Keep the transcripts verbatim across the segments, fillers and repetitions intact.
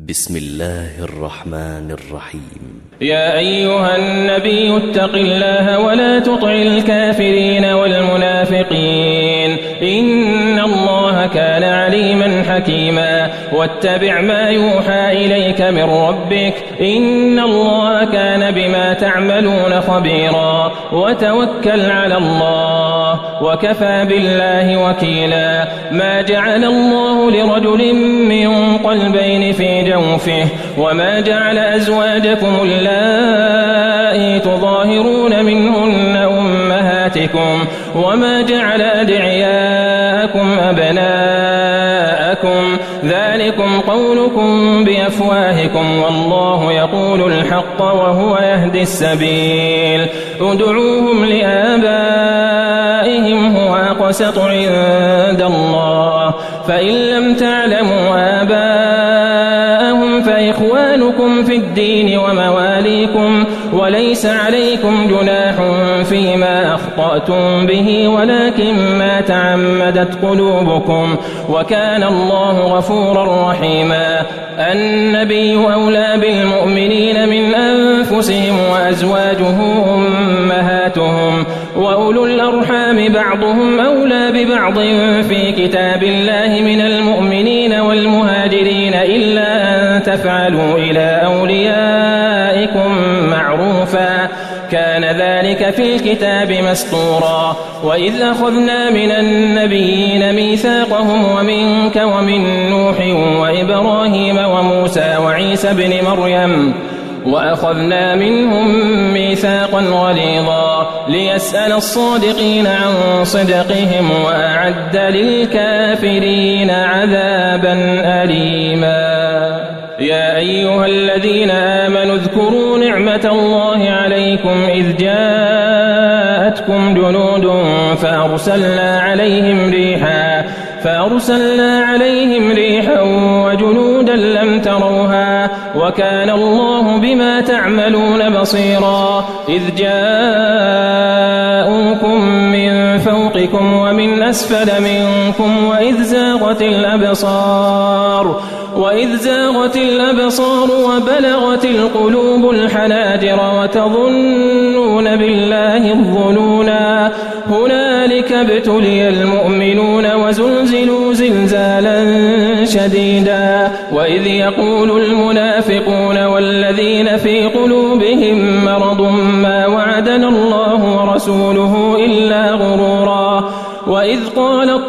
بسم الله الرحمن الرحيم. يا أيها النبي اتق الله ولا تطع الكافرين والمنافقين إن الله كان عليما حكيما واتبع ما يوحى إليك من ربك إن الله كان بما تعملون خبيرا وتوكل على الله وكفى بالله وكيلا. ما جعل الله لرجل من قلبين في جوفه وما جعل أزواجكم اللائي تظاهرون منهن أمهاتكم وما جعل أدعياءكم أبناءكم ذلكم قولكم بأفواهكم والله يقول الحق وهو يهدي السبيل. ادعوهم لآبائهم هو أقسط عند الله فإن لم تعلموا آباءهم فإخوانكم في الدين ومواليكم وليس عليكم جناح فيما أخطأتم به ولكن ما تعمدت قلوبكم وكان الله غفورا رحيما. النبي أولى بالمؤمنين من أنفسهم وأزواجه أمهاتهم وأولو الأرحام بعضهم أولى ببعض في كتاب الله من المؤمنين والمهاجرين إلا أن تفعلوا إلى أوليائكم معروفا كان ذلك في الكتاب مسطورا. وإذ أخذنا من النبيين ميثاقهم ومنك ومن نوح وإبراهيم وموسى وعيسى بن مريم وأخذنا منهم ميثاقا غليظا ليسأل الصادقين عن صدقهم وأعد للكافرين عذابا أليما. يا أيها الذين آمنوا اذكروا نعمة الله عليكم إذ جاءتكم جنود فأرسلنا عليهم ريحا فأرسلنا عليهم ريحا وجنودا لم تروها وكان الله بما تعملون بصيرا. إذ جاءوكم من فوقكم ومن أسفل منكم وإذ زاغت الأبصار وإذ زاغت الأبصار وبلغت القلوب الحناجر وتظنون بالله الظنونا هنالك ابتلي المؤمنون وزلزلوا زلزالا شديدا. وإذ يقول المنافقون والذين في قلوبهم مرض ما وعدنا الله ورسوله إلا غرورا. وإذ قالت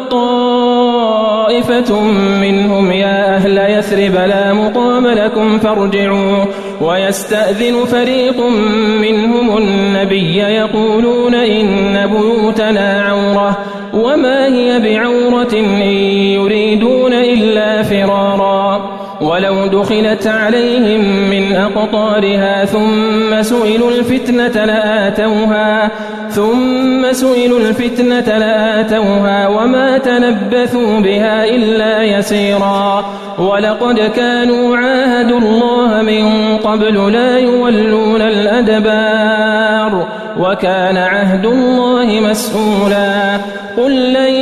طائفة منهم يا أهل يثرب لا مقام لكم فارجعوا ويستأذن فريق منهم النبي يقولون إن بيوتنا عورة وما هي بعورة إن يريدون إلا فرارا. ولو دخلت عليهم من أقطارها ثم سئلوا الفتنة لآتوها ثم سئلوا الفتنة لآتوها وما تلبثوا بها إلا يسيرا. ولقد كانوا عاهدوا الله من قبل لا يولون الأدبار وكان عهد الله مسؤولا. قل لن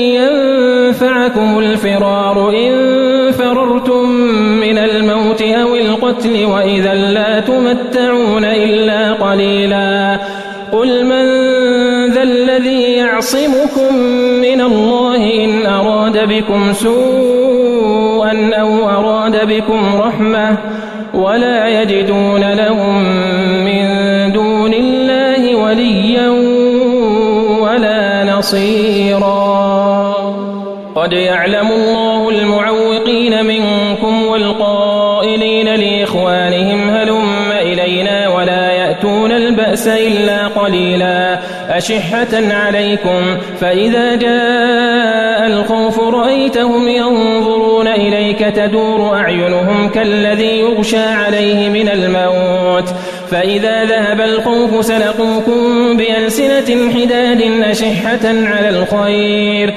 ينفعكم الفرار إن فررتم من الموت أو القتل وإذا لا تمتعون إلا قليلا. قل من ذا الذي يعصمكم من الله إن أراد بكم سوءا أو أراد بكم رحمة ولا يجدون لهم من دون الله وليا ولا نصيرا. قد يعلم الله المعوقين منكم والقائلين لإخوانهم هلم إلينا ولا يأتون البأس إلا قليلا أشحة عليكم فإذا جاء الخوف رأيتهم ينظرون إليك تدور أعينهم كالذي يغشى عليه من الموت فإذا ذهب الخوف سلقوكم بألسنة حداد أشحة على الخير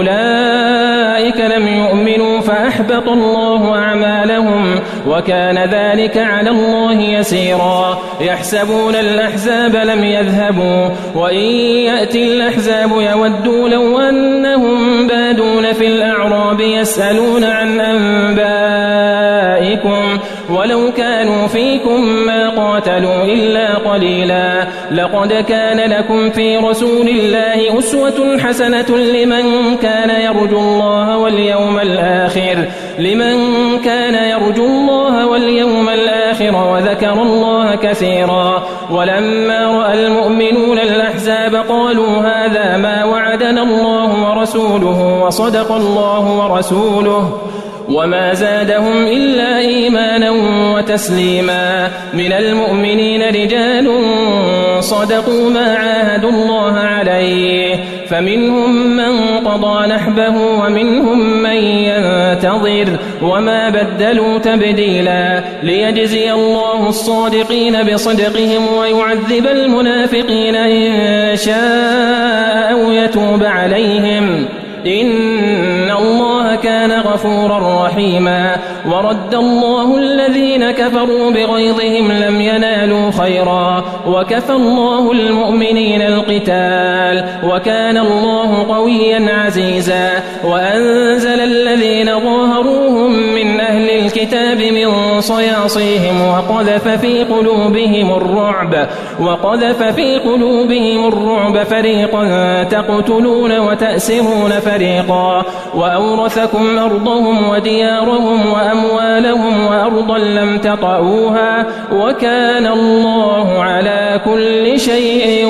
أولئك لم يؤمنوا فأحبط الله أعمالهم وكان ذلك على الله يسيرا. يحسبون الأحزاب لم يذهبوا وإن يأتي الأحزاب يودوا لو أنهم بادون في الأعراب يسألون عن أنبائكم بكم ولو كانوا فيكم ما قاتلوا إلا قليلا لقد كان لكم في رسول الله أسوة حسنة لمن كان يرجو الله واليوم الآخر لمن كان يرجو الله واليوم الآخر وذكر الله كثيرا ولما رأى المؤمنون الأحزاب قالوا هذا ما وعدنا الله ورسوله وصدق الله ورسوله وما زادهم إلا إيمانا وتسليما من المؤمنين رجال صدقوا ما عاهدوا الله عليه فمنهم من قضى نحبه ومنهم من ينتظر وما بدلوا تبديلا ليجزي الله الصادقين بصدقهم ويعذب المنافقين إن شاء أو يتوب عليهم إن الله كان غفورا رحيما ورد الله الذين كفروا بغيظهم لم ينالوا خيرا وكفى الله المؤمنين القتال وكان الله قويا عزيزا وأنزل الذين ظاهروهم من أهل الكتاب من صياصيهم وقذف في قلوبهم الرعب وقذف في قلوبهم الرعب فريقا تقتلون وتأسرون فريقا وأورثكم أرضهم وديارهم وأموالهم وأرضا لم تطئوها وكان الله على كل شيء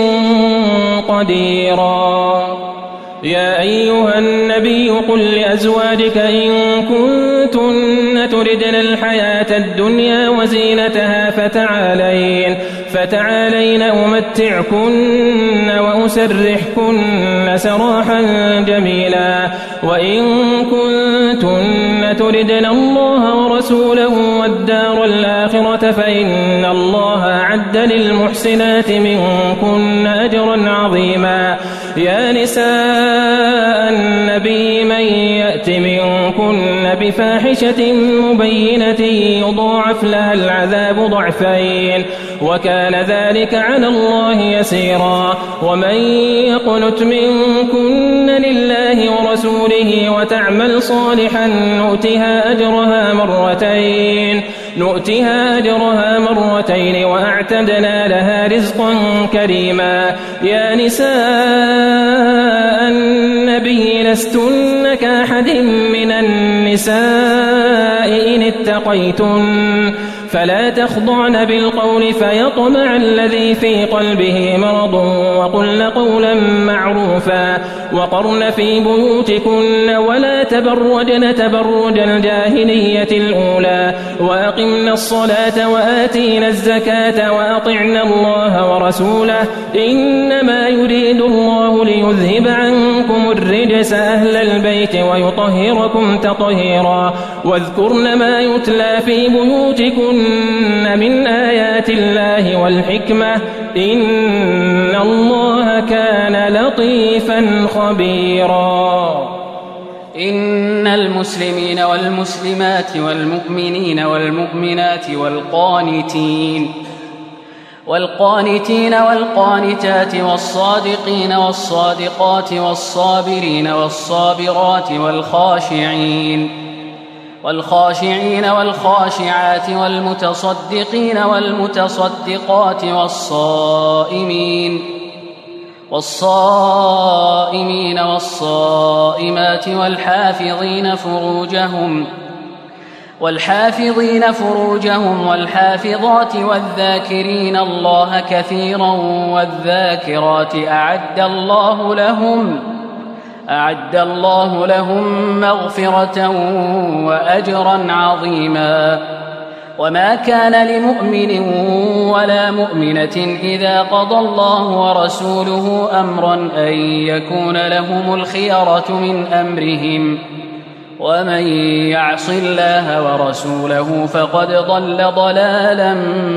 قديرا يا أيها النبي قل لأزواجك إن كنتن تردن الحياة الدنيا وزينتها فتعالين فتعالين أمتعكن وأسرحكن سراحا جميلا وإن كنتن تردن الله ورسوله والدار الآخرة فإن الله أعد للمحسنات منكن أجرا عظيما يا نساء النبي من يأت منكن بفاحشة مبينة يضاعف لها العذاب ضعفين وكان ذلك على الله يسيرا ومن يقنت منكن لله ورسوله وتعمل صالحا نؤتها أجرها مرتين نؤتها أجرها مرتين وأعتدنا لها رزقا كريما يا نساء النبي لستن كأحد من النساء إن اتقيتن فلا تخضعن بالقول فيطمع الذي في قلبه مرض وقلن قولا معروفا وقرن في بيوتكن ولا تبرجن تبرج الجاهلية الأولى وأقمن الصلاة وآتين الزكاة وأطعن الله ورسوله إنما يريد الله ليذهب عنكم الرجس أهل البيت ويطهركم تطهيرا واذكرن ما يتلى في بيوتكن من آيات الله والحكمة إن الله كان لطيفا خبيرا إن المسلمين والمسلمات والمؤمنين والمؤمنات والقانتين والقانتين والقانتات والصادقين والصادقات والصابرين والصابرات والخاشعين والخاشعين والخاشعات والمتصدقين والمتصدقات والصائمين والصائمين والصائمات والحافظين فروجهم والحافظين فروجهم والحافظات والذاكرين الله كثيرا والذاكرات أعد الله لهم أعد الله لهم مغفرة وأجرا عظيما وما كان لمؤمن ولا مؤمنة إذا قضى الله ورسوله أمرا أن يكون لهم الخيرة من أمرهم ومن يعص الله ورسوله فقد ضل ضلالا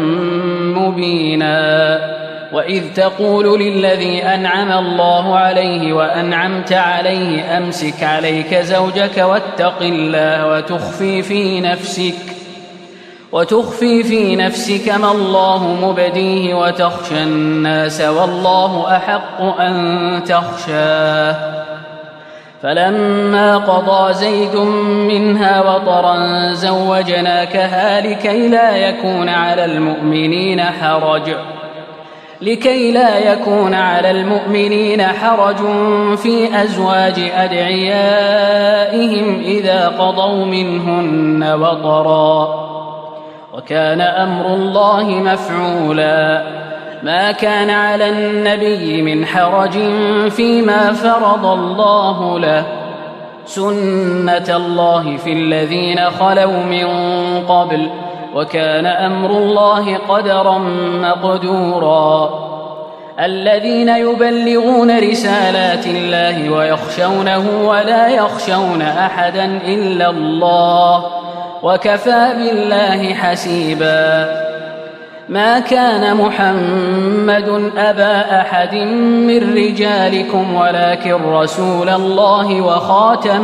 مبينا وإذ تقول للذي أنعم الله عليه وأنعمت عليه أمسك عليك زوجك واتق الله وتخفي في نفسك وتخفي في نفسك ما الله مبديه وتخشى الناس والله أحق أن تخشاه فلما قضى زيد منها وطرا زوجناكها لكي لا يكون على المؤمنين حرج لكي لا يكون على المؤمنين حرج في أزواج أدعيائهم إذا قضوا منهن وطرا وكان أمر الله مفعولا ما كان على النبي من حرج فيما فرض الله له سنة الله في الذين خلوا من قبل وكان أمر الله قدرا مقدورا الذين يبلغون رسالات الله ويخشونه ولا يخشون أحدا إلا الله وكفى بالله حسيبا ما كان محمد أبا أحد من رجالكم ولكن رسول الله وخاتم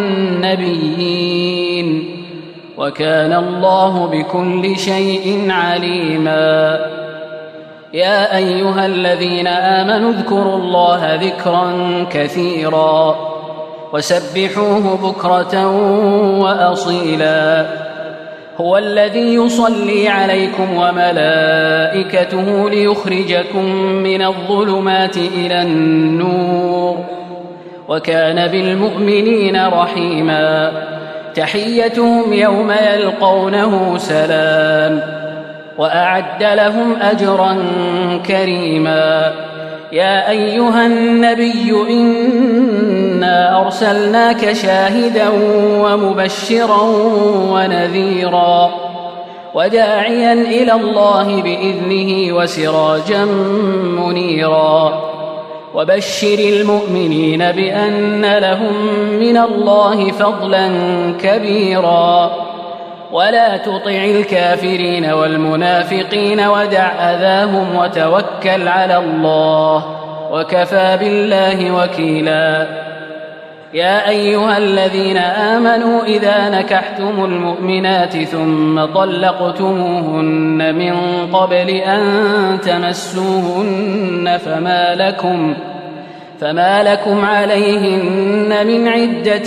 النبيين وكان الله بكل شيء عليما يا أيها الذين آمنوا اذكروا الله ذكرا كثيرا وسبحوه بكرة وأصيلا هو الذي يصلي عليكم وملائكته ليخرجكم من الظلمات إلى النور وكان بالمؤمنين رحيما تحيتهم يوم يلقونه سلام وأعد لهم أجرا كريما يا أيها النبي إنا أرسلناك شاهدا ومبشرا ونذيرا وداعيا إلى الله بإذنه وسراجا منيرا وبشر المؤمنين بأن لهم من الله فضلا كبيرا ولا تطع الكافرين والمنافقين ودع أذاهم وتوكل على الله وكفى بالله وكيلا يا أيها الذين آمنوا إذا نكحتم المؤمنات ثم طلقتموهن من قبل أن تمسوهن فما لكم فما لكم عليهن من عدة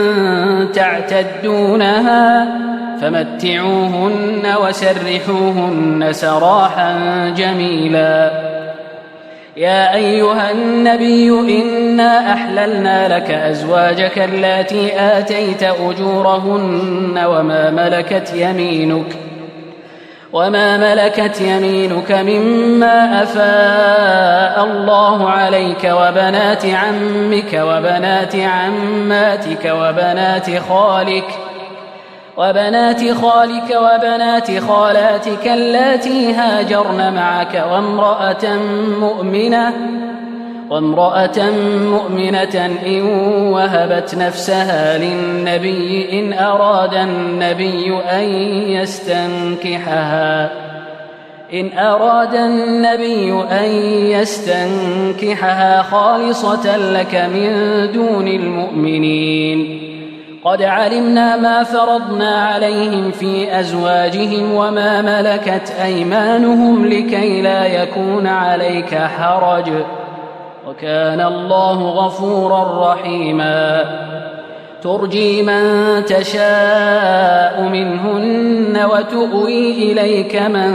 تعتدونها فمتعوهن وسرحوهن سراحا جميلا يا أيها النبي إنا أحللنا لك أزواجك اللاتي آتيت أجورهن وما ملكت يمينك وما ملكت يمينك مما أفاء الله عليك وبنات عمك وبنات عماتك وبنات خالك وبنات خالك وبنات خالاتك اللاتي هاجرن معك وامرأة مؤمنة وامرأة مؤمنة إن وهبت نفسها للنبي إن أراد النبي أن يستنكحها إن أراد النبي أن يستنكحها خالصة لك من دون المؤمنين قد علمنا ما فرضنا عليهم في أزواجهم وما ملكت أيمانهم لكي لا يكون عليك حرج وكان الله غفورا رحيما ترجي من تشاء منهن وتؤوي إليك من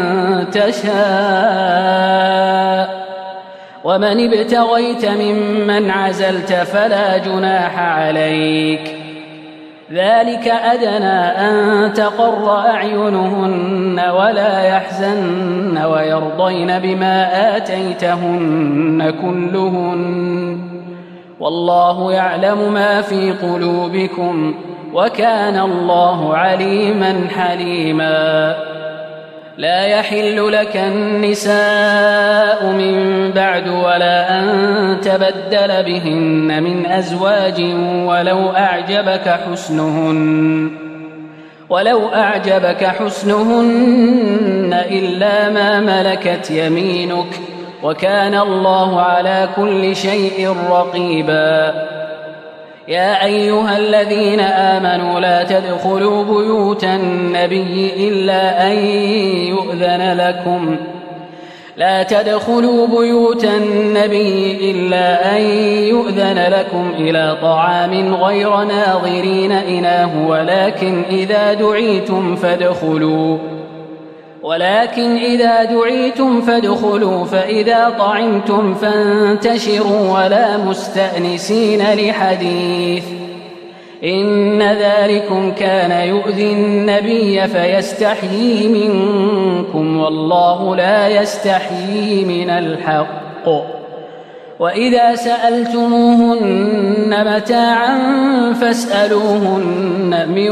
تشاء ومن ابتغيت ممن عزلت فلا جناح عليك ذلك أدنى أن تقر أعينهن ولا يحزن ويرضين بما آتيتهن كلهن والله يعلم ما في قلوبكم وكان الله عليما حليما لا يحل لك النساء من بعد ولا أن تبدل بهن من أزواج ولو أعجبك حسنهن ولو أعجبك حسنهن إلا ما ملكت يمينك وكان الله على كل شيء رقيبا يا أيها الذين آمنوا لا تدخلوا بيوت النبي إلا أن يؤذن لكم لا تدخلوا بيوت النبي إلا أن يؤذن لكم إلى طعام غير ناظرين إناه ولكن إذا دعيتم فادخلوا ولكن إذا دعيتم فادخلوا فإذا طعمتم فانتشروا ولا مستأنسين لحديث إن ذلكم كان يؤذي النبي فيستحيي منكم والله لا يستحيي من الحق وإذا سألتموهن متاعا فاسألوهن من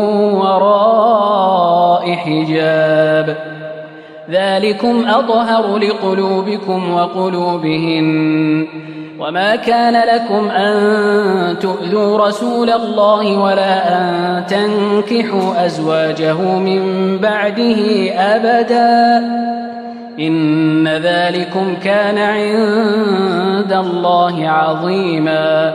وراء حجاب ذلكم أطهر لقلوبكم وقلوبهن وما كان لكم أن تؤذوا رسول الله ولا أن تنكحوا أزواجه من بعده أبدا إن ذلكم كان عند الله عظيما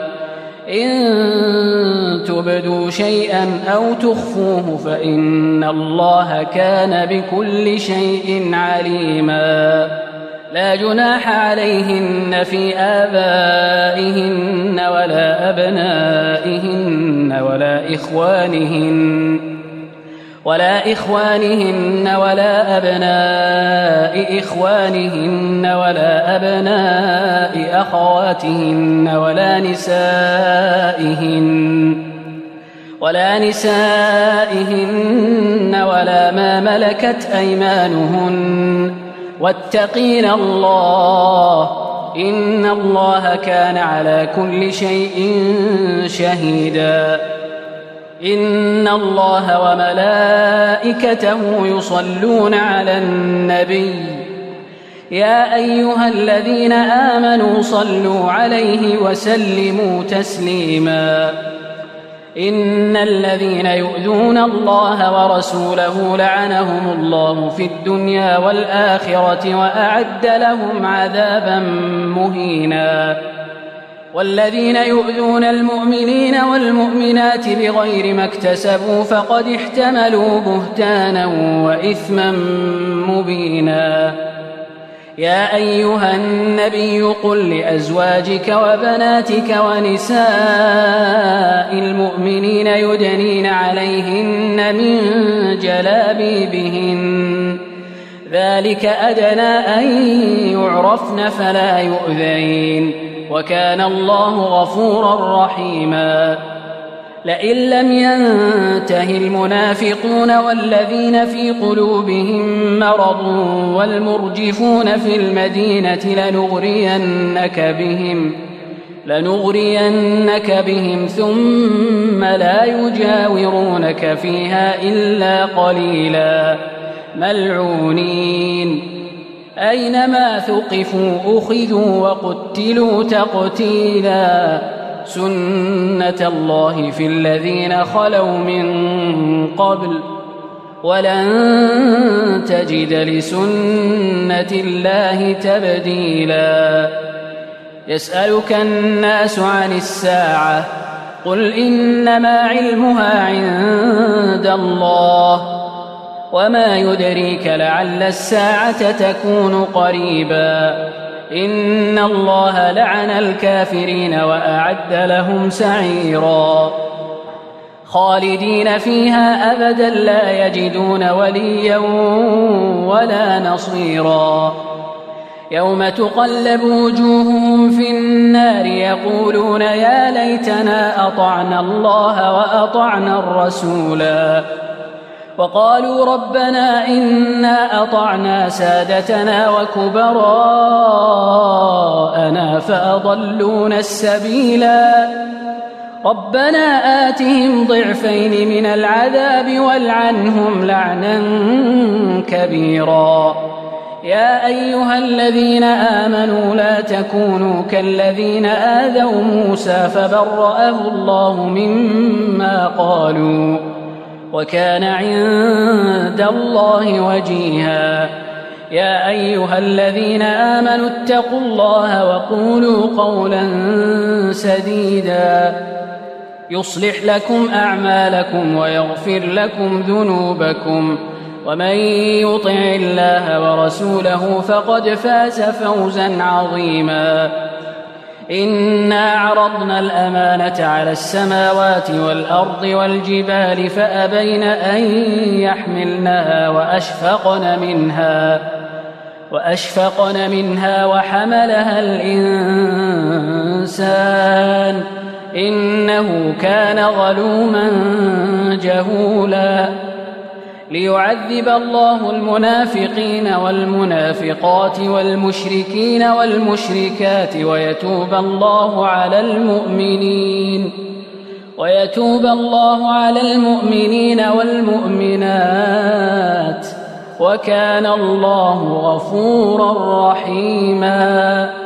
إن تبدوا شيئا أو تخفوه فإن الله كان بكل شيء عليما لا جناح عليهن في آبائهن ولا أبنائهن ولا إخوانهن ولا إخوانهن ولا أبناء إخوانهن ولا أبناء أخواتهن ولا نسائهن ولا نسائهن ولا ما ملكت أيمانهن واتقين الله إن الله كان على كل شيء شهيدا إن الله وملائكته يصلون على النبي يا أيها الذين آمنوا صلوا عليه وسلموا تسليما إن الذين يؤذون الله ورسوله لعنهم الله في الدنيا والآخرة وأعد لهم عذابا مهينا والذين يؤذون المؤمنين والمؤمنات بغير ما اكتسبوا فقد احتملوا بهتانا وإثما مبينا يا أيها النبي قل لأزواجك وبناتك ونساء المؤمنين يدنين عليهن من جلابيبهن ذلك أدنى أن يعرفن فلا يؤذين وكان الله غفورا رحيما لئن لم ينته المنافقون والذين في قلوبهم مرض والمرجفون في المدينة لنغرينك بهم لنغرينك بهم ثم لا يجاورونك فيها إلا قليلا ملعونين أينما ثقفوا أخذوا وقتلوا تقتيلا سنة الله في الذين خلوا من قبل ولن تجد لسنة الله تبديلا يسألك الناس عن الساعة قل إنما علمها عند الله وما يدريك لعل الساعة تكون قريبا إن الله لعن الكافرين وأعد لهم سعيرا خالدين فيها أبدا لا يجدون وليا ولا نصيرا يوم تقلب وجوههم في النار يقولون يا ليتنا أطعنا الله وأطعنا الرسولا وقالوا ربنا إنا أطعنا سادتنا وكبراءنا فأضلونا السبيلا ربنا آتهم ضعفين من العذاب والعنهم لعنا كبيرا يا أيها الذين آمنوا لا تكونوا كالذين آذوا موسى فبرأه الله مما قالوا وكان عند الله وجيها يا أيها الذين آمنوا اتقوا الله وقولوا قولا سديدا يصلح لكم أعمالكم ويغفر لكم ذنوبكم ومن يطع الله ورسوله فقد فاز فوزا عظيما إنا عرضنا الأمانة على السماوات والأرض والجبال فأبين أن يحملنها وأشفقن منها وأشفقن منها وحملها الإنسان إنه كان ظلوما جهولا ليعذب الله المنافقين والمنافقات والمشركين والمشركات ويتوب الله على المؤمنين ويتوب الله على المؤمنين والمؤمنات وكان الله غفورا رحيما